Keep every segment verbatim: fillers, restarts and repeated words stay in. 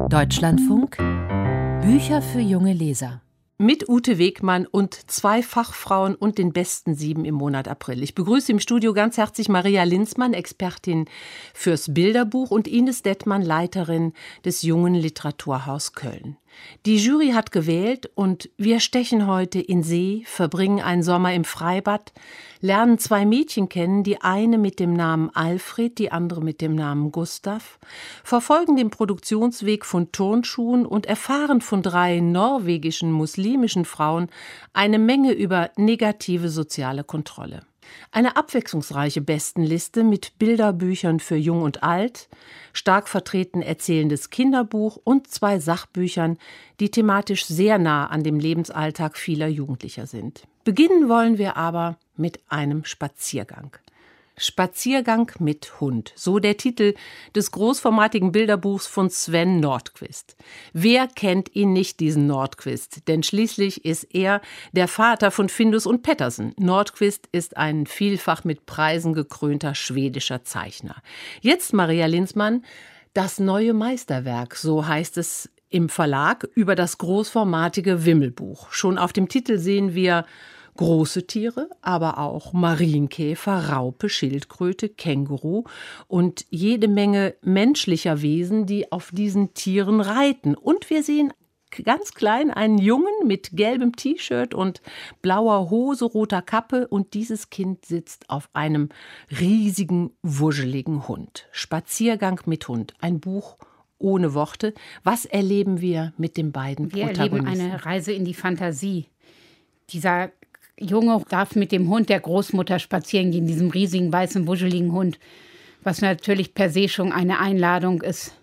Deutschlandfunk Bücher für junge Leser. Mit Ute Wegmann und zwei Fachfrauen und den besten sieben im Monat April. Ich begrüße im Studio ganz herzlich Maria Linzmann, Expertin fürs Bilderbuch, und Ines Dettmann, Leiterin des Jungen Literaturhaus Köln. Die Jury hat gewählt und wir stechen heute in See, verbringen einen Sommer im Freibad, lernen zwei Mädchen kennen, die eine mit dem Namen Alfred, die andere mit dem Namen Gustav, verfolgen den Produktionsweg von Turnschuhen und erfahren von drei norwegischen muslimischen Frauen eine Menge über negative soziale Kontrolle. Eine abwechslungsreiche Bestenliste mit Bilderbüchern für Jung und Alt, stark vertreten erzählendes Kinderbuch und zwei Sachbüchern, die thematisch sehr nah an dem Lebensalltag vieler Jugendlicher sind. Beginnen wollen wir aber mit einem Spaziergang. Spaziergang mit Hund, so der Titel des großformatigen Bilderbuchs von Sven Nordqvist. Wer kennt ihn nicht, diesen Nordqvist? Denn schließlich ist er der Vater von Findus und Pettersen. Nordqvist ist ein vielfach mit Preisen gekrönter schwedischer Zeichner. Jetzt, Maria Linzmann, das neue Meisterwerk, so heißt es im Verlag über das großformatige Wimmelbuch. Schon auf dem Titel sehen wir große Tiere, aber auch Marienkäfer, Raupe, Schildkröte, Känguru und jede Menge menschlicher Wesen, die auf diesen Tieren reiten. Und wir sehen ganz klein einen Jungen mit gelbem T-Shirt und blauer Hose, roter Kappe, und dieses Kind sitzt auf einem riesigen, wuscheligen Hund. Spaziergang mit Hund, ein Buch ohne Worte. Was erleben wir mit den beiden wir Protagonisten? Wir erleben eine Reise in die Fantasie. Dieser Junge darf mit dem Hund der Großmutter spazieren gehen, diesem riesigen, weißen, wuscheligen Hund, was natürlich per se schon eine Einladung ist.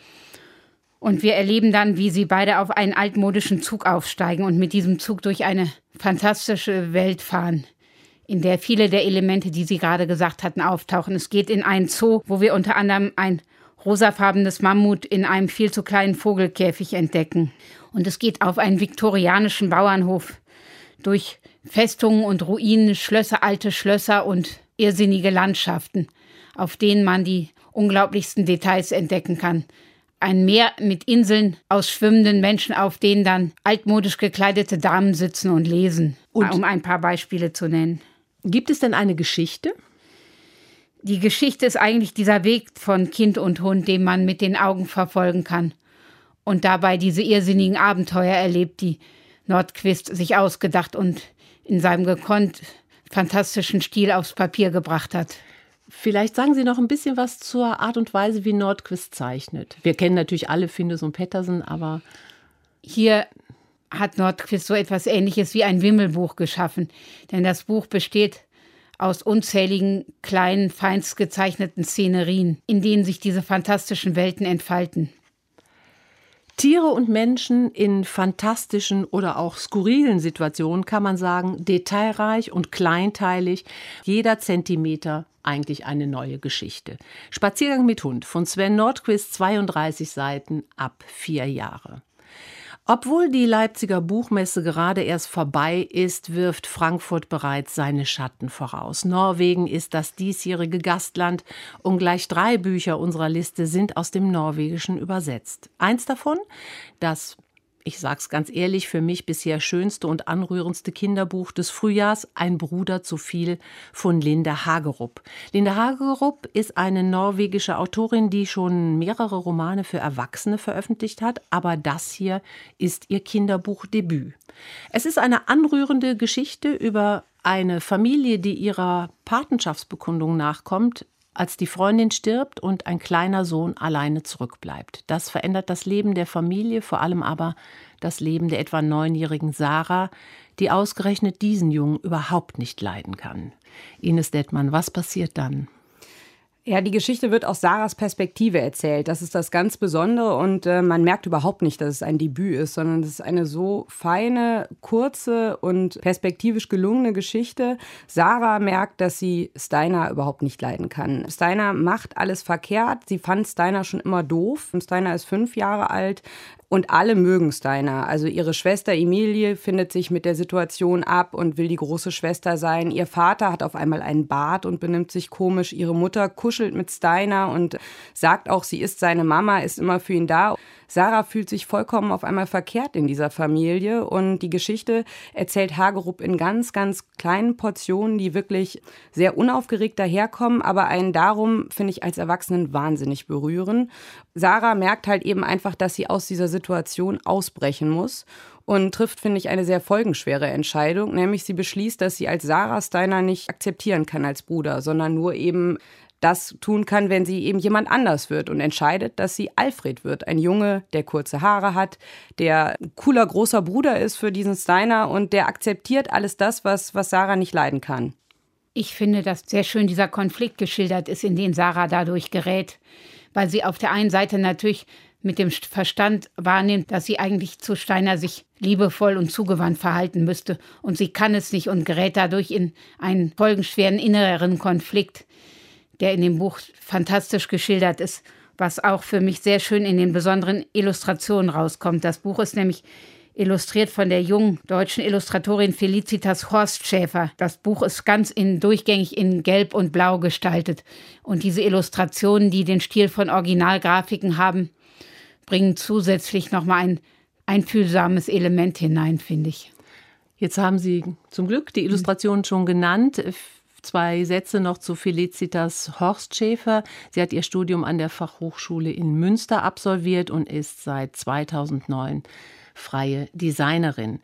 Und wir erleben dann, wie sie beide auf einen altmodischen Zug aufsteigen und mit diesem Zug durch eine fantastische Welt fahren, in der viele der Elemente, die Sie gerade gesagt hatten, auftauchen. Es geht in einen Zoo, wo wir unter anderem ein rosafarbenes Mammut in einem viel zu kleinen Vogelkäfig entdecken. Und es geht auf einen viktorianischen Bauernhof durch Festungen und Ruinen, Schlösser, alte Schlösser und irrsinnige Landschaften, auf denen man die unglaublichsten Details entdecken kann. Ein Meer mit Inseln aus schwimmenden Menschen, auf denen dann altmodisch gekleidete Damen sitzen und lesen, und um ein paar Beispiele zu nennen. Gibt es denn eine Geschichte? Die Geschichte ist eigentlich dieser Weg von Kind und Hund, den man mit den Augen verfolgen kann und dabei diese irrsinnigen Abenteuer erlebt, die Nordqvist sich ausgedacht und in seinem gekonnt fantastischen Stil aufs Papier gebracht hat. Vielleicht sagen Sie noch ein bisschen was zur Art und Weise, wie Nordqvist zeichnet. Wir kennen natürlich alle Findus und Pettersen, aber hier hat Nordqvist so etwas Ähnliches wie ein Wimmelbuch geschaffen. Denn das Buch besteht aus unzähligen kleinen, feinst gezeichneten Szenerien, in denen sich diese fantastischen Welten entfalten. Tiere und Menschen in fantastischen oder auch skurrilen Situationen, kann man sagen, detailreich und kleinteilig, jeder Zentimeter eigentlich eine neue Geschichte. Spaziergang mit Hund von Sven Nordqvist, zweiunddreißig Seiten, ab vier Jahre. Obwohl die Leipziger Buchmesse gerade erst vorbei ist, wirft Frankfurt bereits seine Schatten voraus. Norwegen ist das diesjährige Gastland und gleich drei Bücher unserer Liste sind aus dem Norwegischen übersetzt. Eins davon, das, ich sag's ganz ehrlich, für mich bisher schönste und anrührendste Kinderbuch des Frühjahrs, Ein Bruder zu viel, von Linde Hagerup. Linde Hagerup ist eine norwegische Autorin, die schon mehrere Romane für Erwachsene veröffentlicht hat, aber das hier ist ihr Kinderbuchdebüt. Es ist eine anrührende Geschichte über eine Familie, die ihrer Patenschaftsbekundung nachkommt, als die Freundin stirbt und ein kleiner Sohn alleine zurückbleibt. Das verändert das Leben der Familie, vor allem aber das Leben der etwa neunjährigen Sarah, die ausgerechnet diesen Jungen überhaupt nicht leiden kann. Ines Dettmann, was passiert dann? Ja, die Geschichte wird aus Sarahs Perspektive erzählt. Das ist das ganz Besondere und äh, man merkt überhaupt nicht, dass es ein Debüt ist, sondern es ist eine so feine, kurze und perspektivisch gelungene Geschichte. Sarah merkt, dass sie Steiner überhaupt nicht leiden kann. Steiner macht alles verkehrt. Sie fand Steiner schon immer doof. Steiner ist fünf Jahre alt. Und alle mögen Steiner. Also ihre Schwester Emilie findet sich mit der Situation ab und will die große Schwester sein. Ihr Vater hat auf einmal einen Bart und benimmt sich komisch. Ihre Mutter kuschelt mit Steiner und sagt auch, sie ist seine Mama, ist immer für ihn da. Sarah fühlt sich vollkommen auf einmal verkehrt in dieser Familie und die Geschichte erzählt Hagerup in ganz, ganz kleinen Portionen, die wirklich sehr unaufgeregt daherkommen, aber einen darum, finde ich, als Erwachsenen wahnsinnig berühren. Sarah merkt halt eben einfach, dass sie aus dieser Situation ausbrechen muss und trifft, finde ich, eine sehr folgenschwere Entscheidung, nämlich sie beschließt, dass sie als Sarah Steiner nicht akzeptieren kann als Bruder, sondern nur eben das tun kann, wenn sie eben jemand anders wird und entscheidet, dass sie Alfred wird. Ein Junge, der kurze Haare hat, der ein cooler großer Bruder ist für diesen Steiner und der akzeptiert alles das, was, was Sarah nicht leiden kann. Ich finde, dass sehr schön dieser Konflikt geschildert ist, in den Sarah dadurch gerät, weil sie auf der einen Seite natürlich mit dem Verstand wahrnimmt, dass sie eigentlich zu Steiner sich liebevoll und zugewandt verhalten müsste. Und sie kann es nicht und gerät dadurch in einen folgenschweren inneren Konflikt, der in dem Buch fantastisch geschildert ist, was auch für mich sehr schön in den besonderen Illustrationen rauskommt. Das Buch ist nämlich illustriert von der jungen deutschen Illustratorin Felicitas Horstschäfer. Das Buch ist ganz in, durchgängig in Gelb und Blau gestaltet. Und diese Illustrationen, die den Stil von Originalgrafiken haben, bringen zusätzlich nochmal ein einfühlsames Element hinein, finde ich. Jetzt haben Sie zum Glück die Illustrationen schon genannt. Zwei Sätze noch zu Felicitas Horstschäfer. Sie hat ihr Studium an der Fachhochschule in Münster absolviert und ist seit zweitausendneun freie Designerin.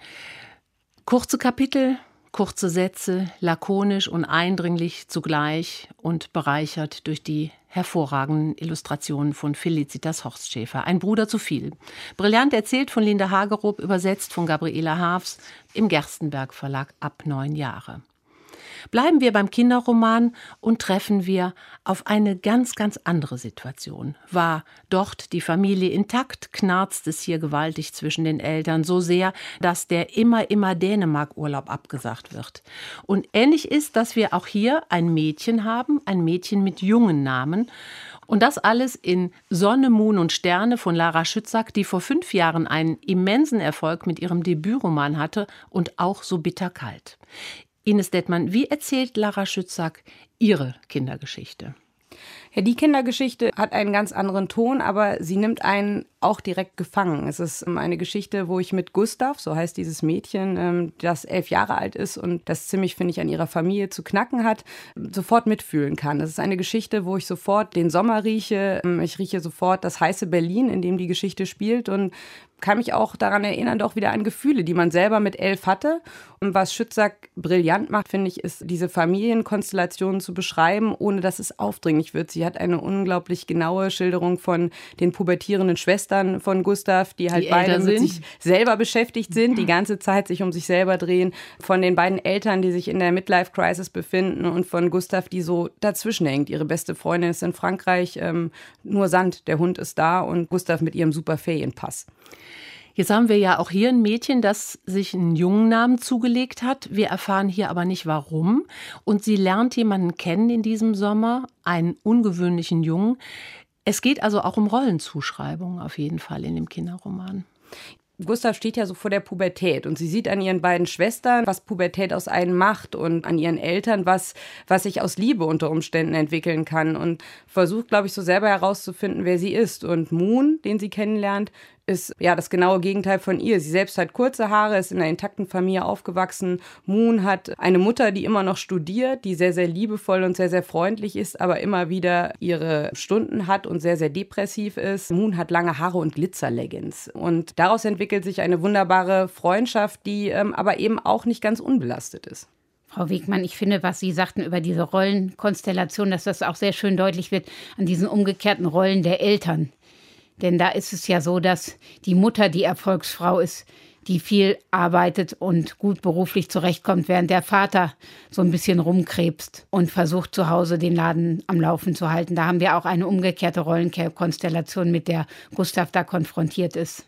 Kurze Kapitel, kurze Sätze, lakonisch und eindringlich zugleich und bereichert durch die hervorragenden Illustrationen von Felicitas Horstschäfer. Ein Bruder zu viel. Brillant erzählt von Linda Hagerup, übersetzt von Gabriela Haafs im Gerstenberg Verlag ab neun Jahre. Bleiben wir beim Kinderroman und treffen wir auf eine ganz, ganz andere Situation. War dort die Familie intakt, knarzt es hier gewaltig zwischen den Eltern, so sehr, dass der immer, immer Dänemark-Urlaub abgesagt wird. Und ähnlich ist, dass wir auch hier ein Mädchen haben, ein Mädchen mit jungen Namen. Und das alles in Sonne, Mond und Sterne von Lara Schützack, die vor fünf Jahren einen immensen Erfolg mit ihrem Debütroman hatte und auch so bitterkalt. Ines Dettmann, wie erzählt Lara Schützack ihre Kindergeschichte? Ja, die Kindergeschichte hat einen ganz anderen Ton, aber sie nimmt einen auch direkt gefangen. Es ist eine Geschichte, wo ich mit Gustav, so heißt dieses Mädchen, das elf Jahre alt ist und das ziemlich, finde ich, an ihrer Familie zu knacken hat, sofort mitfühlen kann. Es ist eine Geschichte, wo ich sofort den Sommer rieche. Ich rieche sofort das heiße Berlin, in dem die Geschichte spielt und kann mich auch daran erinnern, doch wieder an Gefühle, die man selber mit elf hatte. Und was Schützack brillant macht, finde ich, ist, diese Familienkonstellationen zu beschreiben, ohne dass es aufdringlich wird. Sie hat eine unglaublich genaue Schilderung von den pubertierenden Schwestern von Gustav, die halt die beide mit sich selber beschäftigt sind, die ganze Zeit sich um sich selber drehen, von den beiden Eltern, die sich in der Midlife-Crisis befinden und von Gustav, die so dazwischen hängt. Ihre beste Freundin ist in Frankreich, ähm, nur Sand, der Hund ist da und Gustav mit ihrem super Ferienpass. Jetzt haben wir ja auch hier ein Mädchen, das sich einen Jungennamen zugelegt hat. Wir erfahren hier aber nicht, warum. Und sie lernt jemanden kennen in diesem Sommer, einen ungewöhnlichen Jungen. Es geht also auch um Rollenzuschreibung auf jeden Fall in dem Kinderroman. Gustav steht ja so vor der Pubertät und sie sieht an ihren beiden Schwestern, was Pubertät aus einem macht und an ihren Eltern, was, was sich aus Liebe unter Umständen entwickeln kann und versucht, glaube ich, so selber herauszufinden, wer sie ist. Und Moon, den sie kennenlernt, ist ja das genaue Gegenteil von ihr. Sie selbst hat kurze Haare, ist in einer intakten Familie aufgewachsen. Moon hat eine Mutter, die immer noch studiert, die sehr, sehr liebevoll und sehr, sehr freundlich ist, aber immer wieder ihre Stunden hat und sehr, sehr depressiv ist. Moon hat lange Haare und Glitzerleggings. Und daraus entwickelt sich eine wunderbare Freundschaft, die ähm, aber eben auch nicht ganz unbelastet ist. Frau Wegmann, ich finde, was Sie sagten über diese Rollenkonstellation, dass das auch sehr schön deutlich wird an diesen umgekehrten Rollen der Eltern. Denn da ist es ja so, dass die Mutter die Erfolgsfrau ist, die viel arbeitet und gut beruflich zurechtkommt, während der Vater so ein bisschen rumkrebst und versucht, zu Hause den Laden am Laufen zu halten. Da haben wir auch eine umgekehrte Rollenkonstellation, mit der Gustav da konfrontiert ist.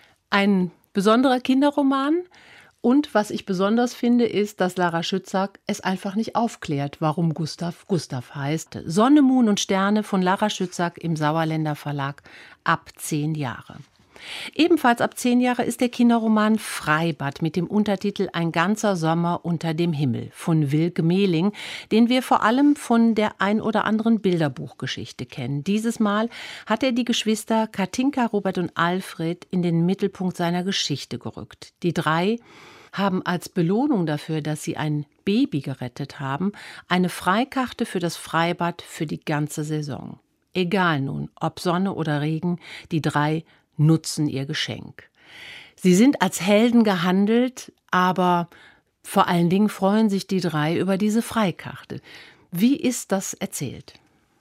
Ein besonderer Kinderroman. Und was ich besonders finde, ist, dass Lara Schützack es einfach nicht aufklärt, warum Gustav Gustav heißt. Sonne, Mond und Sterne von Lara Schützack im Sauerländer Verlag ab zehn Jahre. Ebenfalls ab zehn Jahre ist der Kinderroman Freibad mit dem Untertitel Ein ganzer Sommer unter dem Himmel von Wilk Mehling, den wir vor allem von der ein oder anderen Bilderbuchgeschichte kennen. Dieses Mal hat er die Geschwister Katinka, Robert und Alfred in den Mittelpunkt seiner Geschichte gerückt. Die drei haben als Belohnung dafür, dass sie ein Baby gerettet haben, eine Freikarte für das Freibad für die ganze Saison. Egal nun, ob Sonne oder Regen, die drei nutzen ihr Geschenk. Sie sind als Helden gehandelt, aber vor allen Dingen freuen sich die drei über diese Freikarte. Wie ist das erzählt?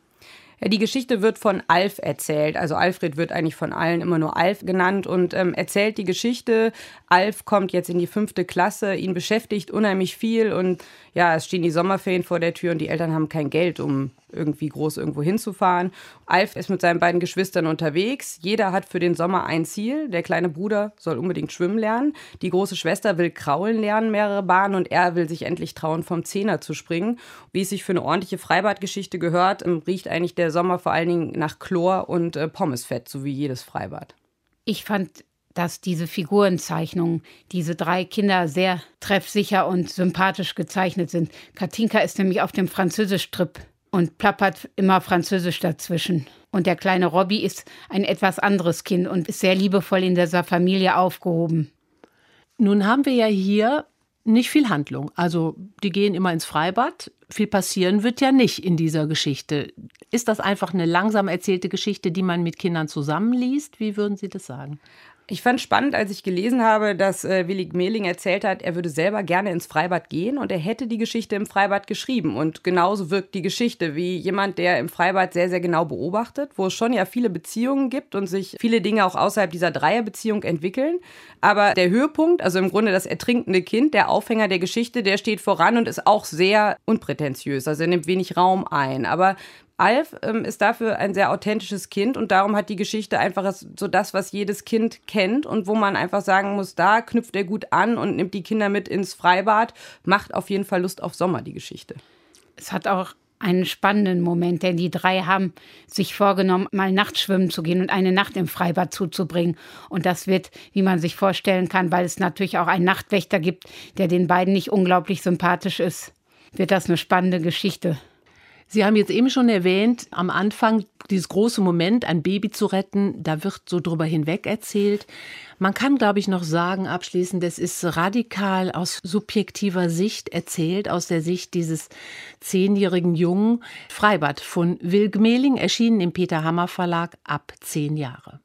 Ja, die Geschichte wird von Alf erzählt. Also Alfred wird eigentlich von allen immer nur Alf genannt und ähm, erzählt die Geschichte. Alf kommt jetzt in die fünfte Klasse, ihn beschäftigt unheimlich viel und ja, es stehen die Sommerferien vor der Tür und die Eltern haben kein Geld, um irgendwie groß irgendwo hinzufahren. Alf ist mit seinen beiden Geschwistern unterwegs. Jeder hat für den Sommer ein Ziel. Der kleine Bruder soll unbedingt schwimmen lernen. Die große Schwester will kraulen lernen, mehrere Bahnen. Und er will sich endlich trauen, vom Zehner zu springen. Wie es sich für eine ordentliche Freibadgeschichte gehört, riecht eigentlich der Sommer vor allen Dingen nach Chlor und äh, Pommesfett, so wie jedes Freibad. Ich fand, dass diese Figurenzeichnungen, diese drei Kinder sehr treffsicher und sympathisch gezeichnet sind. Katinka ist nämlich auf dem Französisch-Trip und plappert immer Französisch dazwischen. Und der kleine Robby ist ein etwas anderes Kind und ist sehr liebevoll in dieser Familie aufgehoben. Nun haben wir ja hier nicht viel Handlung. Also die gehen immer ins Freibad. Viel passieren wird ja nicht in dieser Geschichte. Ist das einfach eine langsam erzählte Geschichte, die man mit Kindern zusammenliest? Wie würden Sie das sagen? Ich fand spannend, als ich gelesen habe, dass äh, Wilk Mehling erzählt hat, er würde selber gerne ins Freibad gehen und er hätte die Geschichte im Freibad geschrieben. Und genauso wirkt die Geschichte wie jemand, der im Freibad sehr, sehr genau beobachtet, wo es schon ja viele Beziehungen gibt und sich viele Dinge auch außerhalb dieser Dreierbeziehung entwickeln. Aber der Höhepunkt, also im Grunde das ertrinkende Kind, der Aufhänger der Geschichte, der steht voran und ist auch sehr unprätentiös. Also er nimmt wenig Raum ein. Aber Alf ähm, ist dafür ein sehr authentisches Kind und darum hat die Geschichte einfach so das, was jedes Kind kennt und wo man einfach sagen muss, da knüpft er gut an und nimmt die Kinder mit ins Freibad, macht auf jeden Fall Lust auf Sommer, die Geschichte. Es hat auch einen spannenden Moment, denn die drei haben sich vorgenommen, mal nachts schwimmen zu gehen und eine Nacht im Freibad zuzubringen. Und das wird, wie man sich vorstellen kann, weil es natürlich auch einen Nachtwächter gibt, der den beiden nicht unglaublich sympathisch ist, wird das eine spannende Geschichte. Sie haben jetzt eben schon erwähnt, am Anfang dieses große Moment, ein Baby zu retten, da wird so drüber hinweg erzählt. Man kann, glaube ich, noch sagen, abschließend, das ist radikal aus subjektiver Sicht erzählt, aus der Sicht dieses zehnjährigen Jungen. Freibad von Wilk Mehling, erschienen im Peter Hammer Verlag, ab zehn Jahre.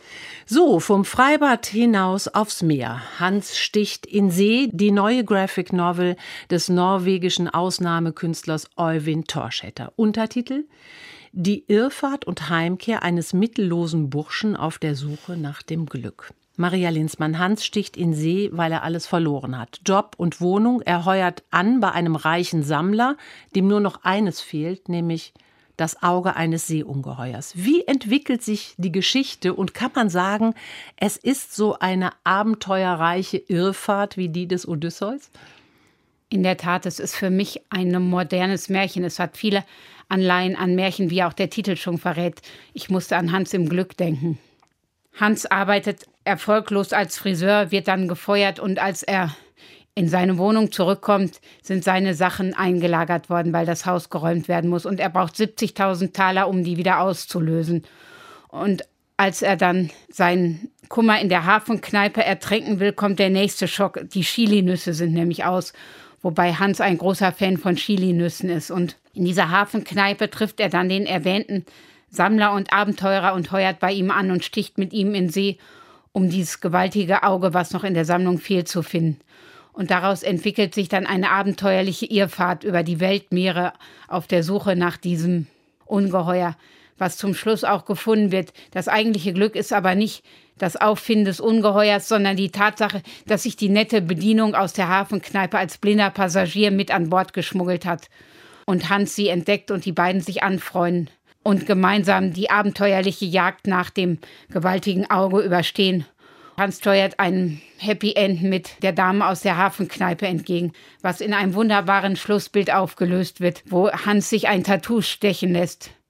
So, vom Freibad hinaus aufs Meer. Hans sticht in See, die neue Graphic Novel des norwegischen Ausnahmekünstlers Øyvind Thorsæter. Untertitel: Die Irrfahrt und Heimkehr eines mittellosen Burschen auf der Suche nach dem Glück. Maria Linzmann. Hans sticht in See, weil er alles verloren hat. Job und Wohnung. Er heuert an bei einem reichen Sammler, dem nur noch eines fehlt, nämlich das Auge eines Seeungeheuers. Wie entwickelt sich die Geschichte und kann man sagen, es ist so eine abenteuerreiche Irrfahrt wie die des Odysseus? In der Tat, es ist für mich ein modernes Märchen. Es hat viele Anleihen an Märchen, wie auch der Titel schon verrät. Ich musste an Hans im Glück denken. Hans arbeitet erfolglos als Friseur, wird dann gefeuert und als er in seine Wohnung zurückkommt, sind seine Sachen eingelagert worden, weil das Haus geräumt werden muss. Und er braucht siebzigtausend Taler, um die wieder auszulösen. Und als er dann seinen Kummer in der Hafenkneipe ertränken will, kommt der nächste Schock. Die Chilinüsse sind nämlich aus, wobei Hans ein großer Fan von Chilinüssen ist. Und in dieser Hafenkneipe trifft er dann den erwähnten Sammler und Abenteurer und heuert bei ihm an und sticht mit ihm in See, um dieses gewaltige Auge, was noch in der Sammlung fehlt, zu finden. Und daraus entwickelt sich dann eine abenteuerliche Irrfahrt über die Weltmeere auf der Suche nach diesem Ungeheuer, was zum Schluss auch gefunden wird. Das eigentliche Glück ist aber nicht das Auffinden des Ungeheuers, sondern die Tatsache, dass sich die nette Bedienung aus der Hafenkneipe als blinder Passagier mit an Bord geschmuggelt hat. Und Hans sie entdeckt und die beiden sich anfreunden und gemeinsam die abenteuerliche Jagd nach dem gewaltigen Auge überstehen. Hans steuert ein Happy End mit der Dame aus der Hafenkneipe entgegen, was in einem wunderbaren Schlussbild aufgelöst wird, wo Hans sich ein Tattoo stechen lässt.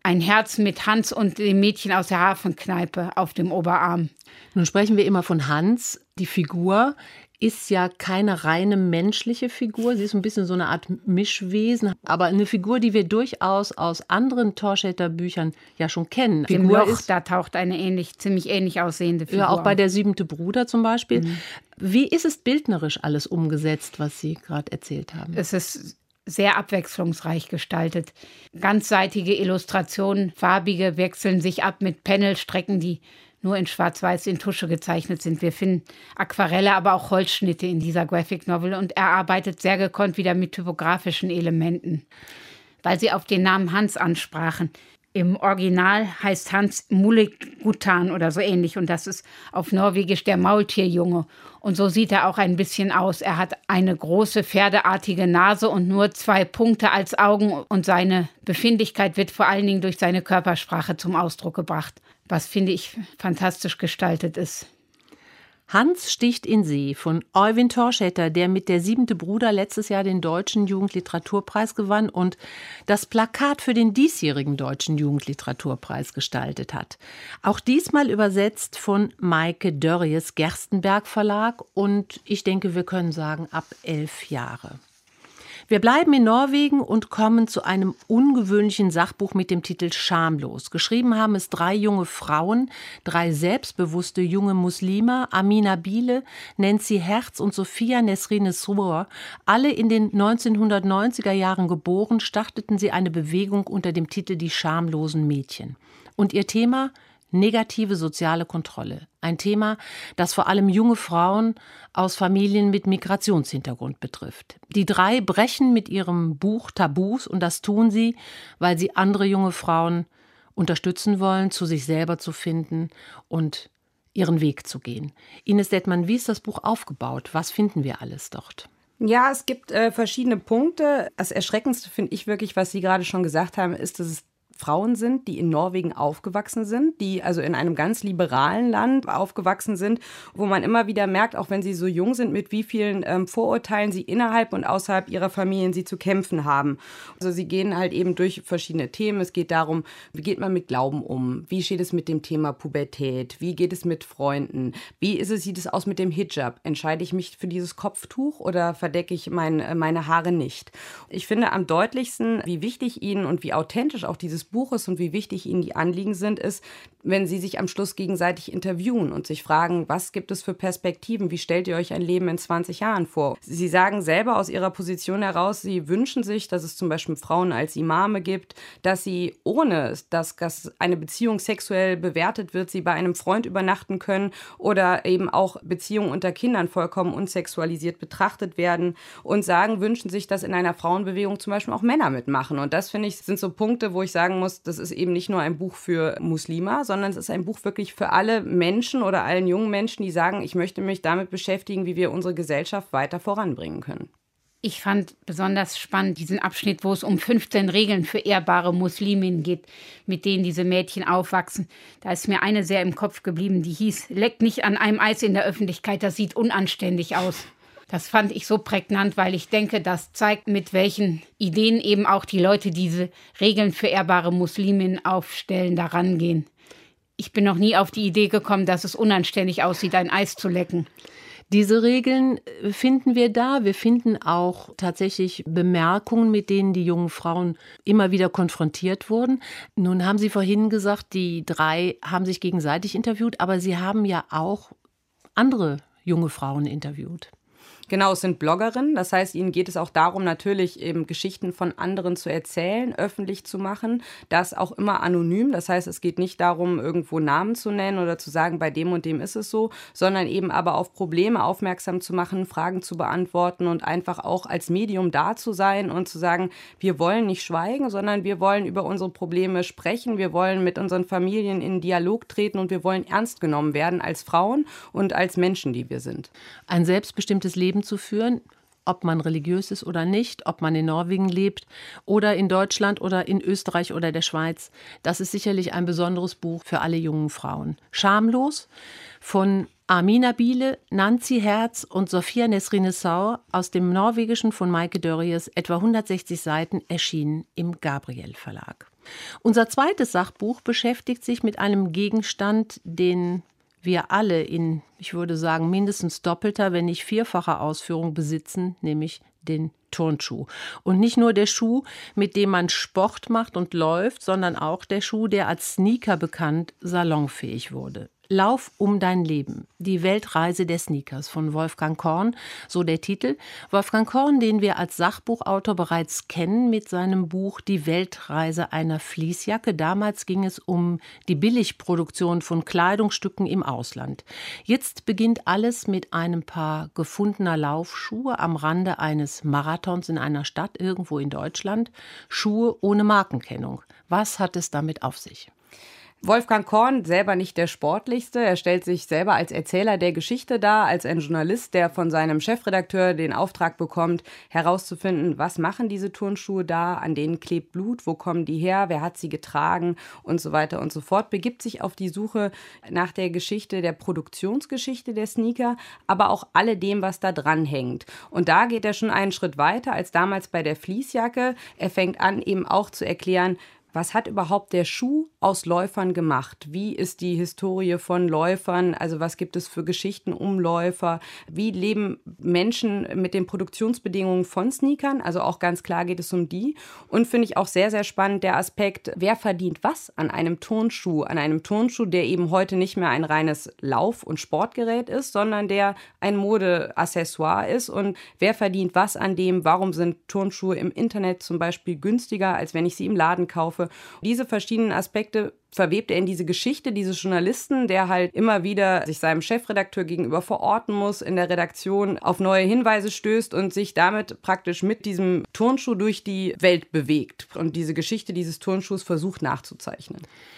ein Herz mit Hans und dem Mädchen aus der Hafenkneipe auf dem Oberarm. Nun sprechen wir immer von Hans. Die Figur ist ja keine reine menschliche Figur. Sie ist ein bisschen so eine Art Mischwesen, aber eine Figur, die wir durchaus aus anderen Torstedter-Büchern ja schon kennen. Im Figur Loch, ist, da taucht eine ähnlich, ziemlich ähnlich aussehende Figur ja, auch bei auf. der siebente Bruder zum Beispiel. Mhm. Wie ist es bildnerisch alles umgesetzt, was Sie gerade erzählt haben? Es ist sehr abwechslungsreich gestaltet. Ganzseitige Illustrationen, farbige wechseln sich ab mit Panelstrecken, die nur in Schwarz-Weiß in Tusche gezeichnet sind. Wir finden Aquarelle, aber auch Holzschnitte in dieser Graphic Novel und er arbeitet sehr gekonnt wieder mit typografischen Elementen. Weil Sie auf den Namen Hans ansprachen. Im Original heißt Hans Mulekutan oder so ähnlich und das ist auf Norwegisch der Maultierjunge. Und so sieht er auch ein bisschen aus. Er hat eine große pferdeartige Nase und nur zwei Punkte als Augen und seine Befindlichkeit wird vor allen Dingen durch seine Körpersprache zum Ausdruck gebracht, was, finde ich, fantastisch gestaltet ist. Hans sticht in See von Øyvind Thorsæter, der mit der siebente Bruder letztes Jahr den Deutschen Jugendliteraturpreis gewann und das Plakat für den diesjährigen Deutschen Jugendliteraturpreis gestaltet hat. Auch diesmal übersetzt von Maike Dörries Gerstenberg Verlag und ich denke, wir können sagen, ab elf Jahre. Wir bleiben in Norwegen und kommen zu einem ungewöhnlichen Sachbuch mit dem Titel Schamlos. Geschrieben haben es drei junge Frauen, drei selbstbewusste junge Muslime, Amina Biele, Nancy Herz und Sophia Nesrine Sroor. Alle in den neunzehnhundertneunziger Jahren geboren, starteten sie eine Bewegung unter dem Titel Die schamlosen Mädchen. Und ihr Thema? Negative soziale Kontrolle. Ein Thema, das vor allem junge Frauen aus Familien mit Migrationshintergrund betrifft. Die drei brechen mit ihrem Buch Tabus und das tun sie, weil sie andere junge Frauen unterstützen wollen, zu sich selber zu finden und ihren Weg zu gehen. Ines Dettmann, wie ist das Buch aufgebaut? Was finden wir alles dort? Ja, es gibt äh, verschiedene Punkte. Das Erschreckendste finde ich wirklich, was Sie gerade schon gesagt haben, ist, dass es Frauen sind, die in Norwegen aufgewachsen sind, die also in einem ganz liberalen Land aufgewachsen sind, wo man immer wieder merkt, auch wenn sie so jung sind, mit wie vielen ähm, Vorurteilen sie innerhalb und außerhalb ihrer Familien sie zu kämpfen haben. Also sie gehen halt eben durch verschiedene Themen. Es geht darum, wie geht man mit Glauben um? Wie steht es mit dem Thema Pubertät? Wie geht es mit Freunden? Wie ist es, sieht es aus mit dem Hijab? Entscheide ich mich für dieses Kopftuch oder verdecke ich mein, meine Haare nicht? Ich finde am deutlichsten, wie wichtig ihnen und wie authentisch auch dieses Buches und wie wichtig ihnen die Anliegen sind, ist, wenn sie sich am Schluss gegenseitig interviewen und sich fragen, was gibt es für Perspektiven, wie stellt ihr euch ein Leben in zwanzig Jahren vor? Sie sagen selber aus ihrer Position heraus, sie wünschen sich, dass es zum Beispiel Frauen als Imame gibt, dass sie, ohne dass, dass eine Beziehung sexuell bewertet wird, sie bei einem Freund übernachten können oder eben auch Beziehungen unter Kindern vollkommen unsexualisiert betrachtet werden und sagen, wünschen sich, dass in einer Frauenbewegung zum Beispiel auch Männer mitmachen. Und das, finde ich, sind so Punkte, wo ich sagen muss, das ist eben nicht nur ein Buch für Muslime, sondern es ist ein Buch wirklich für alle Menschen oder allen jungen Menschen, die sagen, ich möchte mich damit beschäftigen, wie wir unsere Gesellschaft weiter voranbringen können. Ich fand besonders spannend diesen Abschnitt, wo es um fünfzehn Regeln für ehrbare Musliminnen geht, mit denen diese Mädchen aufwachsen. Da ist mir eine sehr im Kopf geblieben, die hieß, leck nicht an einem Eis in der Öffentlichkeit, das sieht unanständig aus. Das fand ich so prägnant, weil ich denke, das zeigt, mit welchen Ideen eben auch die Leute diese Regeln für ehrbare Musliminnen aufstellen, daran gehen. Ich bin noch nie auf die Idee gekommen, dass es unanständig aussieht, ein Eis zu lecken. Diese Regeln finden wir da. Wir finden auch tatsächlich Bemerkungen, mit denen die jungen Frauen immer wieder konfrontiert wurden. Nun haben Sie vorhin gesagt, die drei haben sich gegenseitig interviewt, aber Sie haben ja auch andere junge Frauen interviewt. Genau, es sind Bloggerinnen. Das heißt, ihnen geht es auch darum, natürlich eben Geschichten von anderen zu erzählen, öffentlich zu machen. Das auch immer anonym. Das heißt, es geht nicht darum, irgendwo Namen zu nennen oder zu sagen, bei dem und dem ist es so, sondern eben aber auf Probleme aufmerksam zu machen, Fragen zu beantworten und einfach auch als Medium da zu sein und zu sagen, wir wollen nicht schweigen, sondern wir wollen über unsere Probleme sprechen. Wir wollen mit unseren Familien in Dialog treten und wir wollen ernst genommen werden als Frauen und als Menschen, die wir sind. Ein selbstbestimmtes Leben zu führen, ob man religiös ist oder nicht, ob man in Norwegen lebt oder in Deutschland oder in Österreich oder der Schweiz. Das ist sicherlich ein besonderes Buch für alle jungen Frauen. Schamlos von Amina Biele, Nancy Herz und Sophia Nesrine Sroor aus dem Norwegischen von Maike Dörries, etwa hundertsechzig Seiten, erschienen im Gabriel Verlag. Unser zweites Sachbuch beschäftigt sich mit einem Gegenstand, den wir alle in, ich würde sagen, mindestens doppelter, wenn nicht vierfacher Ausführung besitzen, nämlich den Turnschuh. Und nicht nur der Schuh, mit dem man Sport macht und läuft, sondern auch der Schuh, der als Sneaker bekannt, salonfähig wurde. Lauf um dein Leben. Die Weltreise der Sneakers von Wolfgang Korn, so der Titel. Wolfgang Korn, den wir als Sachbuchautor bereits kennen mit seinem Buch Die Weltreise einer Fließjacke. Damals ging es um die Billigproduktion von Kleidungsstücken im Ausland. Jetzt beginnt alles mit einem Paar gefundener Laufschuhe am Rande eines Marathons in einer Stadt irgendwo in Deutschland. Schuhe ohne Markenkennung. Was hat es damit auf sich? Wolfgang Korn, selber nicht der Sportlichste. Er stellt sich selber als Erzähler der Geschichte dar, als ein Journalist, der von seinem Chefredakteur den Auftrag bekommt, herauszufinden, was machen diese Turnschuhe da, an denen klebt Blut, wo kommen die her, wer hat sie getragen und so weiter und so fort. Begibt sich auf die Suche nach der Geschichte, der Produktionsgeschichte der Sneaker, aber auch alledem, was da dran hängt. Und da geht er schon einen Schritt weiter als damals bei der Fließjacke. Er fängt an, eben auch zu erklären, was hat überhaupt der Schuh aus Läufern gemacht? Wie ist die Historie von Läufern? Also was gibt es für Geschichten um Läufer? Wie leben Menschen mit den Produktionsbedingungen von Sneakern? Also auch ganz klar geht es um die. Und finde ich auch sehr, sehr spannend der Aspekt, wer verdient was an einem Turnschuh? An einem Turnschuh, der eben heute nicht mehr ein reines Lauf- und Sportgerät ist, sondern der ein Modeaccessoire ist. Und wer verdient was an dem? Warum sind Turnschuhe im Internet zum Beispiel günstiger, als wenn ich sie im Laden kaufe? Diese verschiedenen Aspekte verwebt er in diese Geschichte dieses Journalisten, der halt immer wieder sich seinem Chefredakteur gegenüber verorten muss, in der Redaktion auf neue Hinweise stößt und sich damit praktisch mit diesem Turnschuh durch die Welt bewegt und diese Geschichte dieses Turnschuhs versucht nachzuzeichnen.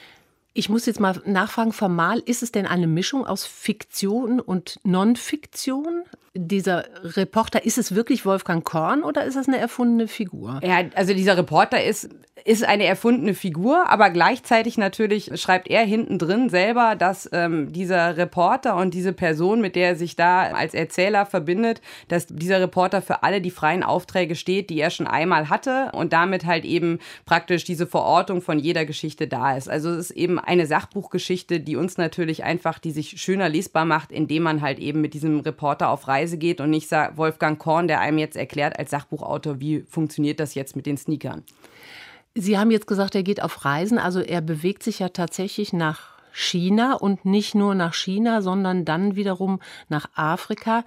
Ich muss jetzt mal nachfragen, formal, ist es denn eine Mischung aus Fiktion und Non-Fiktion? Dieser Reporter, ist es wirklich Wolfgang Korn oder ist das eine erfundene Figur? Ja, also dieser Reporter ist, ist eine erfundene Figur, aber gleichzeitig natürlich schreibt er hinten drin selber, dass ähm, dieser Reporter und diese Person, mit der er sich da als Erzähler verbindet, dass dieser Reporter für alle die freien Aufträge steht, die er schon einmal hatte und damit halt eben praktisch diese Verortung von jeder Geschichte da ist. Also es ist eben eine Sachbuchgeschichte, die uns natürlich einfach, die sich schöner lesbar macht, indem man halt eben mit diesem Reporter auf Reise geht und nicht Wolfgang Korn, der einem jetzt erklärt als Sachbuchautor, wie funktioniert das jetzt mit den Sneakern. Sie haben jetzt gesagt, er geht auf Reisen, also er bewegt sich ja tatsächlich nach China und nicht nur nach China, sondern dann wiederum nach Afrika.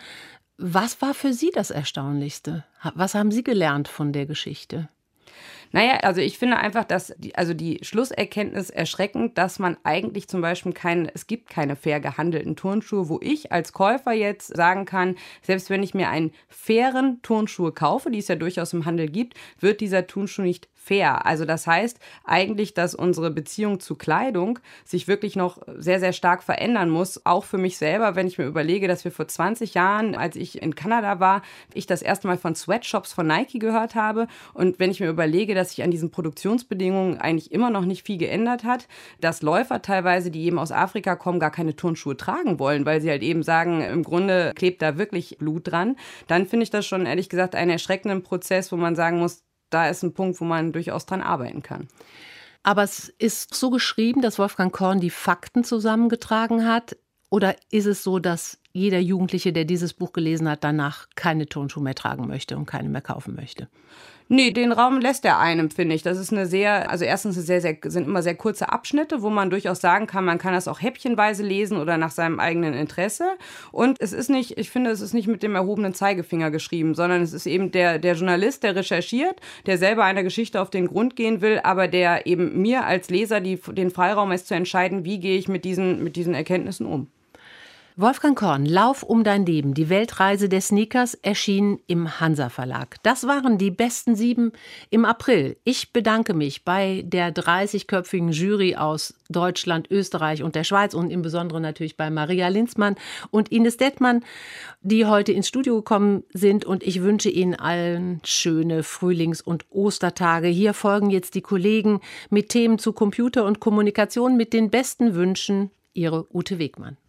Was war für Sie das Erstaunlichste? Was haben Sie gelernt von der Geschichte? Naja, also ich finde einfach, dass die, also die Schlusserkenntnis erschreckend, dass man eigentlich zum Beispiel kein, es gibt keine fair gehandelten Turnschuhe, wo ich als Käufer jetzt sagen kann, selbst wenn ich mir einen fairen Turnschuh kaufe, die es ja durchaus im Handel gibt, wird dieser Turnschuh nicht fair. Also das heißt eigentlich, dass unsere Beziehung zu Kleidung sich wirklich noch sehr, sehr stark verändern muss. Auch für mich selber, wenn ich mir überlege, dass wir vor zwanzig Jahren, als ich in Kanada war, ich das erste Mal von Sweatshops von Nike gehört habe. Und wenn ich mir überlege, dass sich an diesen Produktionsbedingungen eigentlich immer noch nicht viel geändert hat, dass Läufer teilweise, die eben aus Afrika kommen, gar keine Turnschuhe tragen wollen, weil sie halt eben sagen, im Grunde klebt da wirklich Blut dran, dann finde ich das schon ehrlich gesagt einen erschreckenden Prozess, wo man sagen muss, da ist ein Punkt, wo man durchaus dran arbeiten kann. Aber es ist so geschrieben, dass Wolfgang Korn die Fakten zusammengetragen hat? Oder ist es so, dass jeder Jugendliche, der dieses Buch gelesen hat, danach keine Turnschuhe mehr tragen möchte und keine mehr kaufen möchte? Nee, den Raum lässt er einem, finde ich. Das ist eine sehr, also erstens sehr, sehr, sind immer sehr kurze Abschnitte, wo man durchaus sagen kann, man kann das auch häppchenweise lesen oder nach seinem eigenen Interesse. Und es ist nicht, ich finde, es ist nicht mit dem erhobenen Zeigefinger geschrieben, sondern es ist eben der, der Journalist, der recherchiert, der selber einer Geschichte auf den Grund gehen will, aber der eben mir als Leser die, den Freiraum ist zu entscheiden, wie gehe ich mit diesen, mit diesen Erkenntnissen um. Wolfgang Korn, Lauf um dein Leben, die Weltreise der Sneakers, erschien im Hansa Verlag. Das waren die besten sieben im April. Ich bedanke mich bei der dreißigköpfigen Jury aus Deutschland, Österreich und der Schweiz und im Besonderen natürlich bei Maria Linzmann und Ines Dettmann, die heute ins Studio gekommen sind. Und ich wünsche Ihnen allen schöne Frühlings- und Ostertage. Hier folgen jetzt die Kollegen mit Themen zu Computer und Kommunikation mit den besten Wünschen. Ihre Ute Wegmann.